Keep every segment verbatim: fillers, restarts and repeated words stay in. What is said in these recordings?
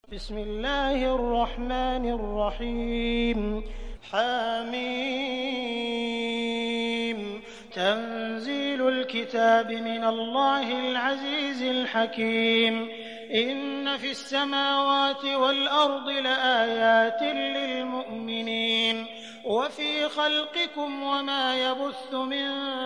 बिस्मिल्लाहिर्रहमानिर्रहीम हामीम तंज़ीलुल किताबि मिनल्लाहिल अज़ीज़िल हकीम इन्न फ़िस्समावाति वल अर्दि लआयातिन लिलमुमिनीन वफ़ी ख़ल्क़िकुम वमा यबुस्सु मिन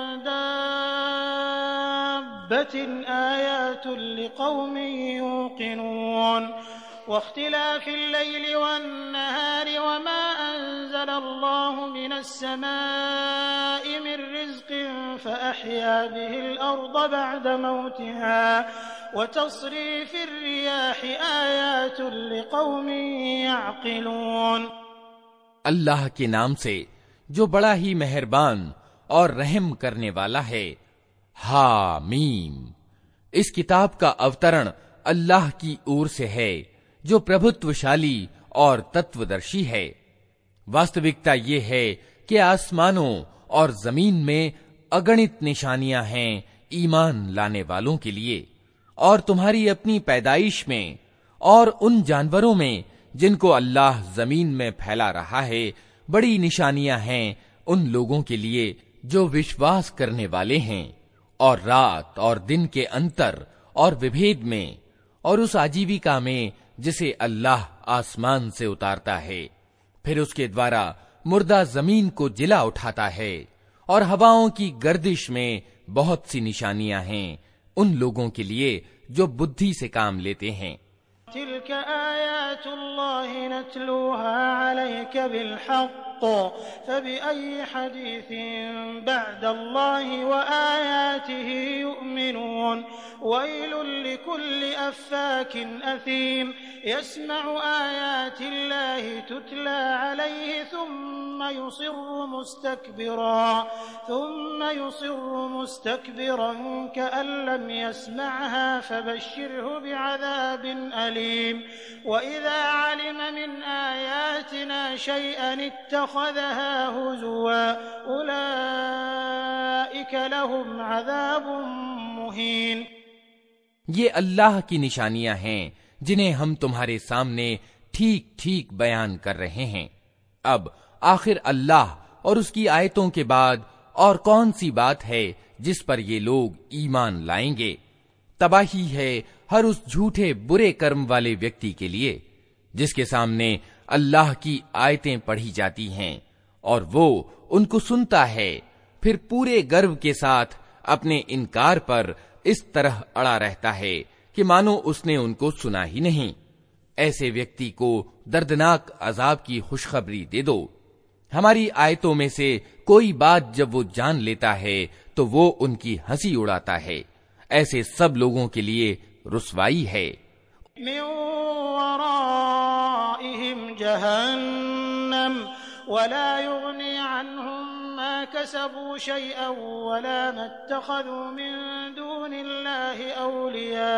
दाब्बतिन आयातुन लिक़ौमिन युक़िनून वख्तिलाफ़िल लैलि वन्नहारि वमा अंज़लल्लाहु मिनस्समाइ मिन रिज़्क़िन फ़अह्या बिहिल अर्द बअद मौतिहा वतस्रीफ़िर रियाहि आयातुन लिक़ौमिन यअक़िलून। अल्लाह के नाम से जो बड़ा ही मेहरबान और रहम करने वाला है। हामीम। इस किताब का अवतरण अल्लाह की ओर से है जो प्रभुत्वशाली और तत्वदर्शी है। वास्तविकता ये है कि आसमानों और जमीन में अगणित निशानियां हैं ईमान लाने वालों के लिए, और तुम्हारी अपनी पैदाइश में और उन जानवरों में जिनको अल्लाह जमीन में फैला रहा है बड़ी निशानियां हैं उन लोगों के लिए जो विश्वास करने वाले हैं, और रात और दिन के अंतर और विभेद में, और उस आजीविका में जिसे अल्लाह आसमान से उतारता है, फिर उसके द्वारा मुर्दा जमीन को जिला उठाता है, और हवाओं की गर्दिश में बहुत सी निशानियां हैं उन लोगों के लिए जो बुद्धि से काम लेते हैं। तिल्क आयातुल्लाहि नतलूहा अलैका बिलहक़ फबिअय्यि हदीसिन बअदल्लाहि व आयातिहि युमिनून वैलुल लिकुल्लि अफ़्फ़ाकिन असीम यस्मअु आयातिल्लाहि तुतला अलैहि थुम्मा युसिर्रु मुस्तकबिरा थुम्मा युसिर्रु मुस्तकबिरन कअन लम यस्मअहा फबश्शिरहु बिअज़ाबिन अलीम वइज़ा अलिम मिन आयातिना शैअन इत्तख़ज़हा हुज़ुवा उलाइक लहुम अज़ाबुन मुहीन। ये अल्लाह की निशानियां हैं जिन्हें हम तुम्हारे सामने ठीक ठीक बयान कर रहे हैं। अब आखिर अल्लाह और उसकी आयतों के बाद और कौन सी बात है जिस पर ये लोग ईमान लाएंगे? तबाही है हर उस झूठे बुरे कर्म वाले व्यक्ति के लिए जिसके सामने अल्लाह की आयतें पढ़ी जाती हैं और वो उनको सुनता है, फिर पूरे गर्व के साथ अपने इनकार पर इस तरह अड़ा रहता है कि मानो उसने उनको सुना ही नहीं। ऐसे व्यक्ति को दर्दनाक अजाब की खुशखबरी दे दो। हमारी आयतों में से कोई बात जब वो जान लेता है तो वो उनकी हंसी उड़ाता है। ऐसे सब लोगों के लिए रुसवाई है। मिन वराइहिम जहन्नम वला युगनी अन्हुम मा कसबू शैअन वला मत्तखज़ू मिन दूनिल्लाहि औलिया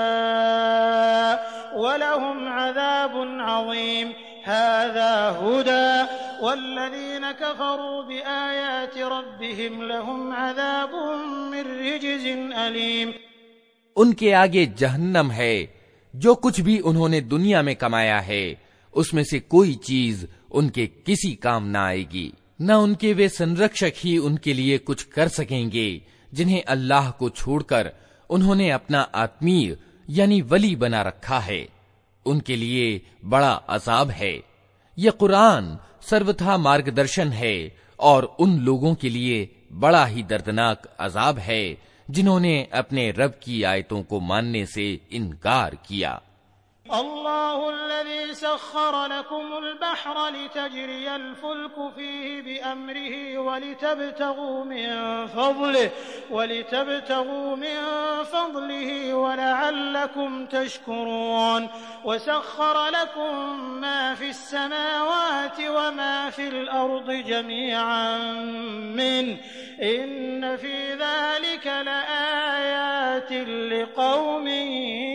वलहुम अज़ाबुन अज़ीम हाज़ा हुदा वल्लज़ीन कफ़रू बिआयाति रब्बिहिम लहुम अज़ाबुन मिन रिज्ज़िन अलीम। उनके आगे जहन्नम है। जो कुछ भी उन्होंने दुनिया में कमाया है उसमें से कोई चीज उनके किसी काम न आएगी, न उनके वे संरक्षक ही उनके लिए कुछ कर सकेंगे जिन्हें अल्लाह को छोड़कर उन्होंने अपना आत्मीय यानी वली बना रखा है। उनके लिए बड़ा अजाब है। यह कुरान सर्वथा मार्गदर्शन है और उन लोगों के लिए बड़ा ही दर्दनाक अजाब है जिन्होंने अपने रब की आयतों को मानने से इनकार किया। अल्लाहुल्लज़ी सख्खर लकुमुल बहर लितजरियल फुल्कु फीहि बिअम्रिहि वलितब्तगू मिन फज़लिहि वलितब्तगू मिन फज़लिहि वलअल्लकुम तशकुरून वसख्खर लकुम मा फिस्समावाति वमा फिल अर्दि जमीअन मिन इन्न फी ज़ालिका लआयातिन लिक़ौमिन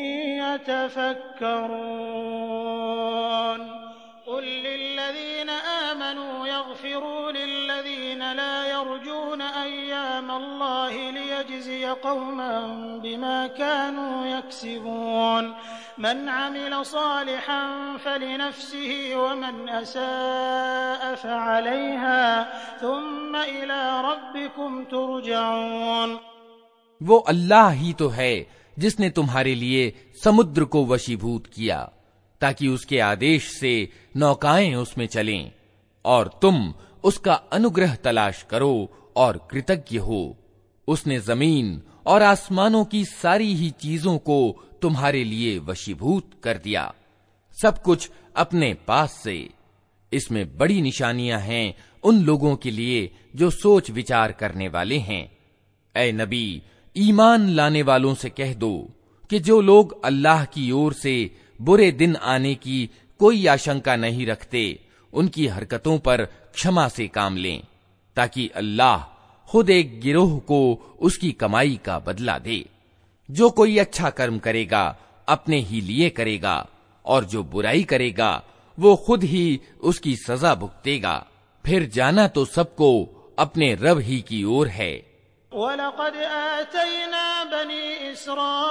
यतफक्करून। कुल लिल्लज़ीन आमनू यग़फिरू लिल्लज़ीन ला यरजून अय्यामल्लाहि लियजज़िय लियज्ज़िय क़ौमन बिमा कानू यक्सिबून मन अमिल सालिहन फलिनफ्सिही वमन असाअ फ़अलैहा थुम्मा इला रब्बिकुम तुरजऊन। वो अल्लाह ही तो है जिसने तुम्हारे लिए समुद्र को वशीभूत किया ताकि उसके आदेश से नौकाएं उसमें चलें और तुम उसका अनुग्रह तलाश करो और कृतज्ञ हो। उसने जमीन और आसमानों की सारी ही चीजों को तुम्हारे लिए वशीभूत कर दिया, सब कुछ अपने पास से। इसमें बड़ी निशानियां हैं उन लोगों के लिए जो सोच विचार करने वाले हैं। ऐ नबी, ईमान लाने वालों से कह दो कि जो लोग अल्लाह की ओर से बुरे दिन आने की कोई आशंका नहीं रखते, उनकी हरकतों पर क्षमा से काम लें, ताकि अल्लाह खुद एक गिरोह को उसकी कमाई का बदला दे। जो कोई अच्छा कर्म करेगा अपने ही लिए करेगा, और जो बुराई करेगा वो खुद ही उसकी सजा भुगतेगा। फिर जाना तो सबको अपने रब ही की ओर है। वलक़द आतैना बनी इस्राईल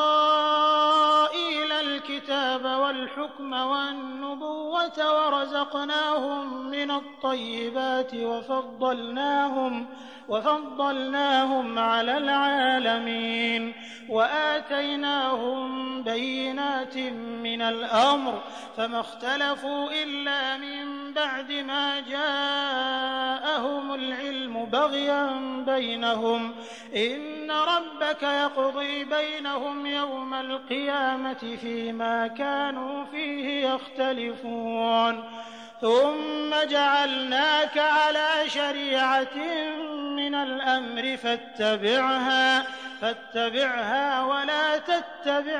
अल-किताब वल-हुक्म वन-नुबुव्वत वरज़क़नाहुम मिनत-तय्यिबाति वफ़द्दलनाहुम वफ़द्दलनाहुम अलल आलमीन वआतैनाहुम बय्यिनातिन मिनल अम्र फमख्तलफू इल्ला मिन बअदि मा जाअहुमुल इल्मु बग़यन बैनहुम इन्न रब्बक यक़ज़ी बैनहुम यौमल क़ियामति फ़ीमा कानू फ़ीहि यख़्तलिफ़ून थुम्मा जअलनाक अला शरीअतिन मिनल अम्रि फ़त्तबिअहा फ़त्तबिअहा वला तत्तबिअ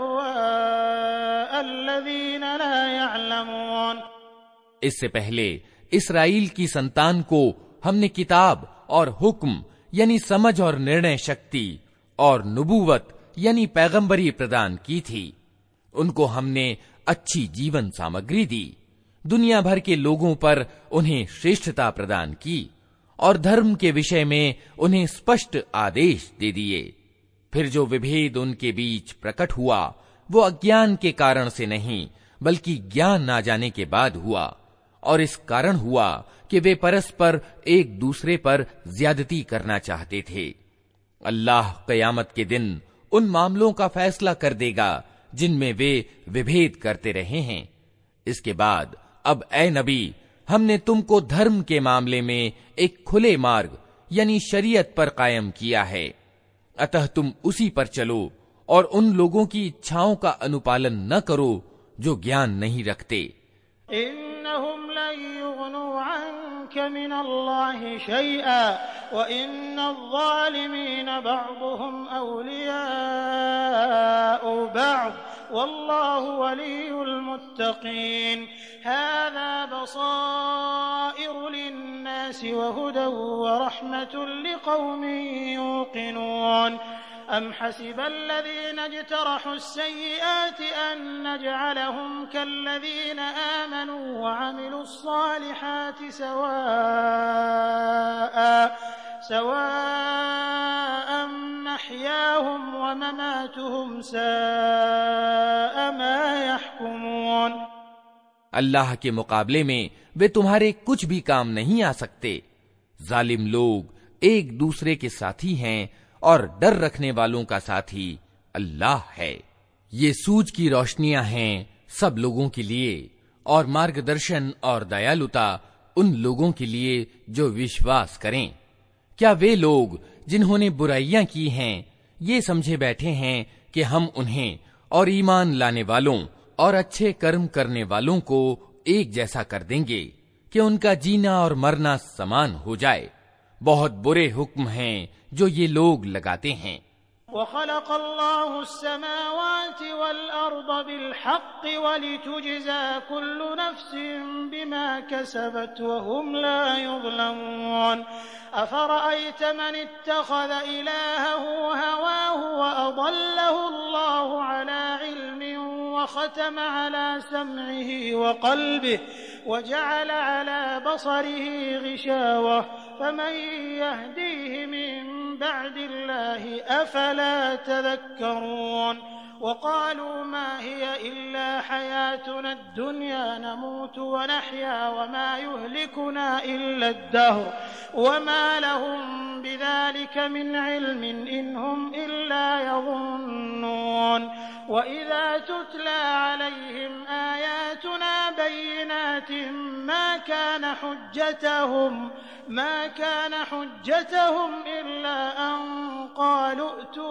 अहवाअल्लज़ीना ला यअलमून। इससे पहले इसराइल की संतान को हमने किताब और हुक्म यानी समझ और निर्णय शक्ति और नुबुवत यानी पैगंबरी प्रदान की थी। उनको हमने अच्छी जीवन सामग्री दी, दुनिया भर के लोगों पर उन्हें श्रेष्ठता प्रदान की और धर्म के विषय में उन्हें स्पष्ट आदेश दे दिए। फिर जो विभेद उनके बीच प्रकट हुआ वो अज्ञान के कारण से नहीं बल्कि ज्ञान ना जाने के बाद हुआ, और इस कारण हुआ कि वे परस्पर एक दूसरे पर ज्यादती करना चाहते थे। अल्लाह क़यामत के दिन उन मामलों का फैसला कर देगा जिनमें वे विभेद करते रहे हैं। इसके बाद अब ए नबी, हमने तुमको धर्म के मामले में एक खुले मार्ग यानी शरीयत पर कायम किया है, अतः तुम उसी पर चलो और उन लोगों की इच्छाओं का अनुपालन न करो जो ज्ञान नहीं रखते। इन्नहुम लन युग़्नू अन्का मिनल्लाहि शैअा व इन्नज़्ज़ालिमीन बअ्ज़ुहुम औलियाउ बअ्ज़ वल्लाहु वलियुल मुत्तक़ीन हाज़ा बसाइरु लिन्नासि व हुदन व रहमतुन लिक़ौमिन युक़िनून। अम हसिबल्लज़ीना इज्तरहु अस्सय्यिआति अन नजअलहुम कल्लज़ीना आमनू व अमिलुस्सालिहाति सवाअ सवाअन महयाहुम व ममातुहुम साअ मा यहकुमून। अल्लाह के मुकाबले में वे तुम्हारे कुछ भी काम नहीं आ सकते। जालिम लोग एक दूसरे के साथी हैं और डर रखने वालों का साथी अल्लाह है। ये सूझ की रोशनियां हैं सब लोगों के लिए और मार्गदर्शन और दयालुता उन लोगों के लिए जो विश्वास करें। क्या वे लोग जिन्होंने बुराइयां की हैं ये समझे बैठे हैं कि हम उन्हें और ईमान लाने वालों और अच्छे कर्म करने वालों को एक जैसा कर देंगे कि उनका जीना और मरना समान हो जाए? बहुत बुरे हुक्म हैं जो ये लोग लगाते हैं। वख़लक़ल्लाहु अस्समावाति वल अर्द बिलहक़्क़ि वलितुजज़ा कुल्लु नफ्सिन बिमा कसबत वहुम ला युज़लमून। अफ़रअयत मन इत्तख़ज़ इलाहहु हवाहु वअضल्लहु अल्लाहु अला इल्मिन वख़तम अला समइहि वक़ल्बिहि वजअल अला बसरिहि ग़िशावह फमन यहदीहि मिन बअदिल्लाहि अफला तज़क्करून वक़ालू मा हिय इल्ला हयातुना दुनिया नमूतु व नहया वमा युहलिकुना इल्ला अद्दहर वमा लहुम बिज़ालिका मिन इल्मिन इनहुम इल्ला यज़ुन्नून वइज़ा तुतला अलैहिम आयातुना बय्यिनातिन मा कान हुज्जतहुम मा कान हुज्जतहुम इल्ला अन क़ालू अतू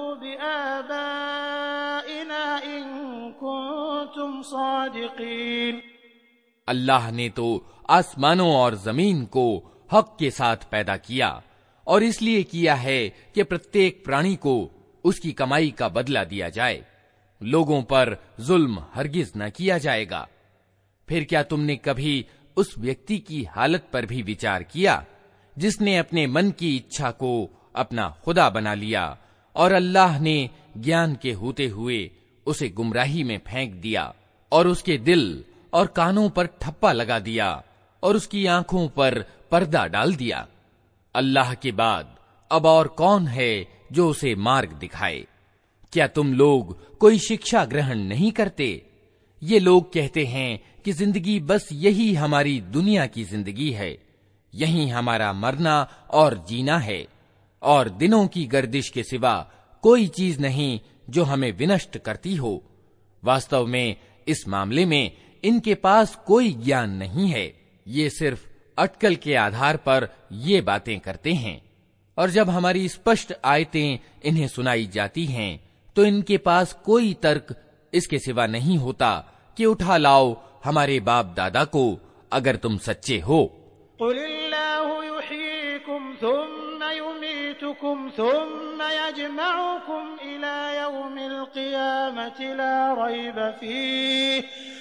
बिआबाइना इन कुन्तुम सादिक़ीन। अल्लाह ने तो आसमानों और जमीन को हक के साथ पैदा किया और इसलिए किया है कि प्रत्येक प्राणी को उसकी कमाई का बदला दिया जाए। लोगों पर जुल्म हरगिज न किया जाएगा। फिर क्या तुमने कभी उस व्यक्ति की हालत पर भी विचार किया जिसने अपने मन की इच्छा को अपना खुदा बना लिया और अल्लाह ने ज्ञान के होते हुए उसे गुमराही में फेंक दिया और उसके दिल और कानों पर ठप्पा लगा दिया और उसकी आंखों पर पर्दा डाल दिया। अल्लाह के बाद अब और कौन है जो उसे मार्ग दिखाए? क्या तुम लोग कोई शिक्षा ग्रहण नहीं करते? ये लोग कहते हैं कि जिंदगी बस यही हमारी दुनिया की जिंदगी है, यही हमारा मरना और जीना है और दिनों की गर्दिश के सिवा कोई चीज नहीं जो हमें विनष्ट करती हो। वास्तव में इस मामले में इनके पास कोई ज्ञान नहीं है। ये सिर्फ अटकल के आधार पर ये बातें करते हैं और जब हमारी स्पष्ट आयतें इन्हें सुनाई जाती हैं तो इनके पास कोई तर्क इसके सिवा नहीं होता कि उठा लाओ हमारे बाप दादा को अगर तुम सच्चे हो। कुलिल्लाहु युहयीकुम थुम्मा युमीतुकुम थुम्मा यजमउकुम इला यौमिल क़ियामति ला रैब फीहि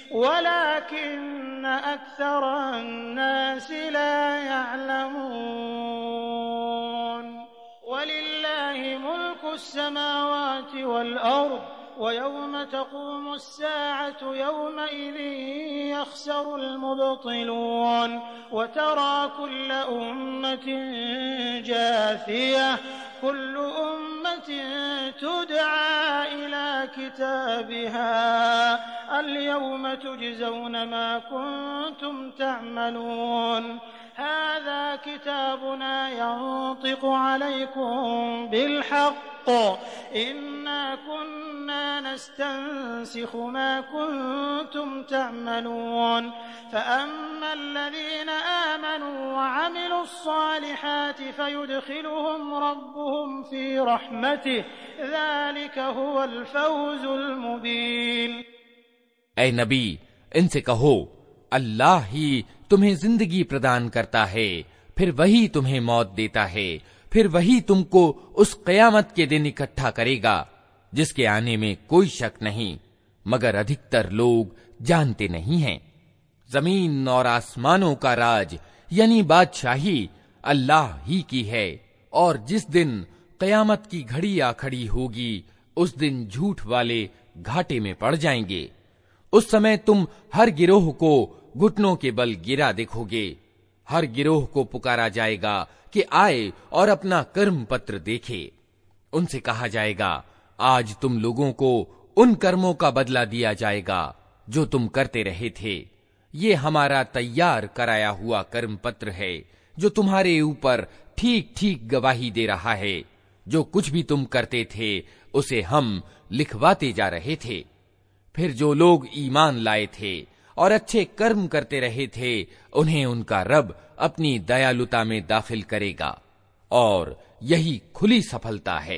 वलाकिन्न अक्सरन नासि ला यअलमून वलिल्लाहि मुल्कुस समावाति वल अर्द वयौम तक़ूमुस साअतु यौमइज़िन यख़सरुल मुब्तिलून वतरा कुल्ल उम्मतिन जाथिया कुल्लु उम्मतिन तुदआ इला किताबिहा अल-यौम तुजज़ौन मा कुन्तुम तअमलून हाज़ा किताबुना यंतिक़ु अलैकुम बिल-हक़्क़ इन्ना कुन्ना नस्तंसिखु मा कुन्तुम तअमलून फ़अम्मा अल्लज़ीन आमनू वअमिलुस्सालिहाति फ़युदख़िलुहुम रब्बुहुम फ़ी रहमतिहि ज़ालिक हुवल फ़ौज़ुल मुबीन। ऐ नबी, इनसे कहो, अल्लाह ही तुम्हें जिंदगी प्रदान करता है, फिर वही तुम्हें मौत देता है, फिर वही तुमको उस क़यामत के दिन इकट्ठा करेगा जिसके आने में कोई शक नहीं, मगर अधिकतर लोग जानते नहीं हैं। जमीन और आसमानों का राज यानी बादशाही अल्लाह ही की है और जिस दिन क़यामत की घड़ी आ खड़ी होगी उस दिन झूठ वाले घाटे में पड़ जाएंगे। उस समय तुम हर गिरोह को घुटनों के बल गिरा देखोगे। हर गिरोह को पुकारा जाएगा कि आए और अपना कर्म पत्र देखे। उनसे कहा जाएगा, आज तुम लोगों को उन कर्मों का बदला दिया जाएगा जो तुम करते रहे थे। ये हमारा तैयार कराया हुआ कर्म पत्र है जो तुम्हारे ऊपर ठीक ठीक गवाही दे रहा है। जो कुछ भी तुम करते थे उसे हम लिखवाते जा रहे थे। फिर जो लोग ईमान लाए थे और अच्छे कर्म करते रहे थे उन्हें उनका रब अपनी दयालुता में दाखिल करेगा और यही खुली सफलता है।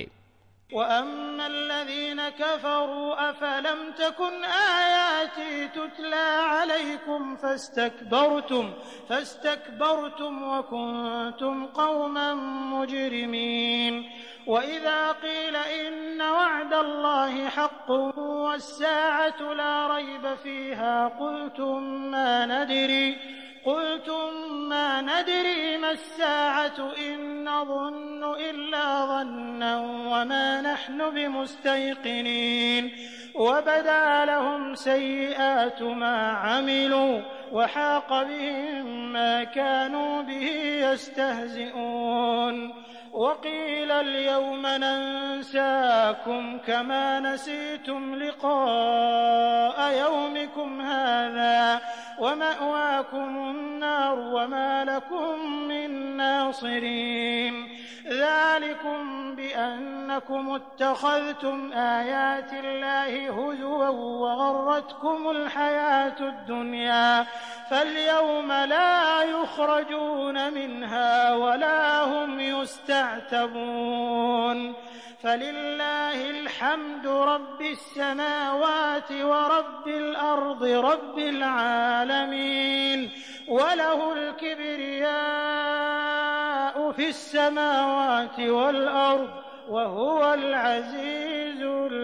वअम्मल्लज़ीन कफ़रू अफ़लम तकुन आयाती तुतला अलैकुम फस्तकबरतुम फस्तकबरतुम वकुन्तुम क़ौमन मुजरिमीन वइज़ा क़ील इन्न वअदल्लाहि हक़्क़ुन वस्साअतु ला रैब फ़ीहा क़ुल्तुम मा नदरी قلتم मा नदरी मस्साअतु इन नज़ुन्नु इल्ला ज़न्नन वमा नहनु बिमुस्तयक़िनीन वबदा लहुम सय्यिआतु मा अमिलू वहाक़ बिहिम मा कानू बिही यस्तहज़िऊन वक़ील अल-यौम नंसाकुम कमा नसीतुम लिक़ाअ यौमिकुम हाज़ा वमअवाकुमुन-नार वमा लकुम मिन नासिरीन ज़ालिकुम बिअन्नकुम इत्तख़ज़्तुम आयातिल्लाहि हुज़ुवन वग़र्रतकुमुल हयातुद-दुन्या फ़ल-यौम ला युख़रजून मिन्हा वला हुम युस्तअतबून फ़लिल्लाहिल हम्दु रब्बिस समावाति व रब्बिल अर्दि रब्बिल आलमीन वलहुल किब्रियाउ फिस समावाति वल अर्द व हुवल अज़ीज़ुल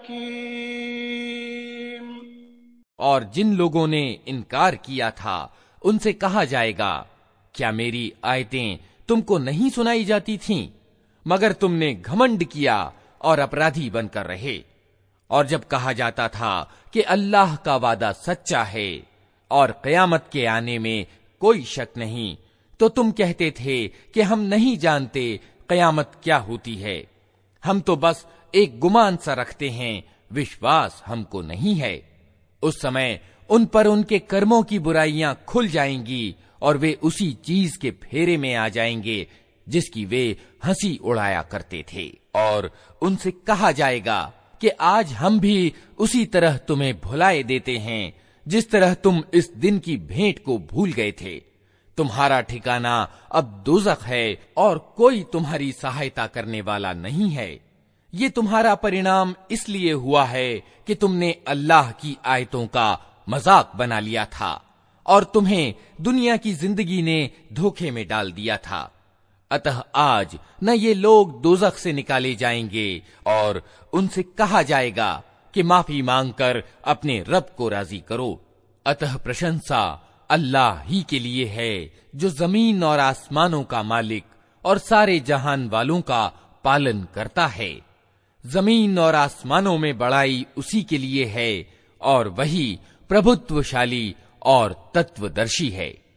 हकीम। और जिन लोगों ने इनकार किया था उनसे कहा जाएगा, क्या मेरी आयतें तुमको नहीं सुनाई जाती थीं? मगर तुमने घमंड किया और अपराधी बनकर रहे। और जब कहा जाता था कि अल्लाह का वादा सच्चा है और क़यामत के आने में कोई शक नहीं, तो तुम कहते थे कि हम नहीं जानते क़यामत क्या होती है, हम तो बस एक गुमान सा रखते हैं, विश्वास हमको नहीं है। उस समय उन पर उनके कर्मों की बुराइयां खुल जाएंगी और वे उसी चीज के फेरे में आ जाएंगे जिसकी वे हंसी उड़ाया करते थे। और उनसे कहा जाएगा कि आज हम भी उसी तरह तुम्हें भुलाए देते हैं जिस तरह तुम इस दिन की भेंट को भूल गए थे। तुम्हारा ठिकाना अब दोज़ख है और कोई तुम्हारी सहायता करने वाला नहीं है। ये तुम्हारा परिणाम इसलिए हुआ है कि तुमने अल्लाह की आयतों का मजाक बना लिया था और तुम्हें दुनिया की जिंदगी ने धोखे में डाल दिया था। अतः आज न ये लोग दोज़ख से निकाले जाएंगे और उनसे कहा जाएगा कि माफी मांगकर अपने रब को राजी करो। अतः प्रशंसा अल्लाह ही के लिए है जो जमीन और आसमानों का मालिक और सारे जहान वालों का पालन करता है। जमीन और आसमानों में बड़ाई उसी के लिए है और वही प्रभुत्वशाली और तत्वदर्शी है।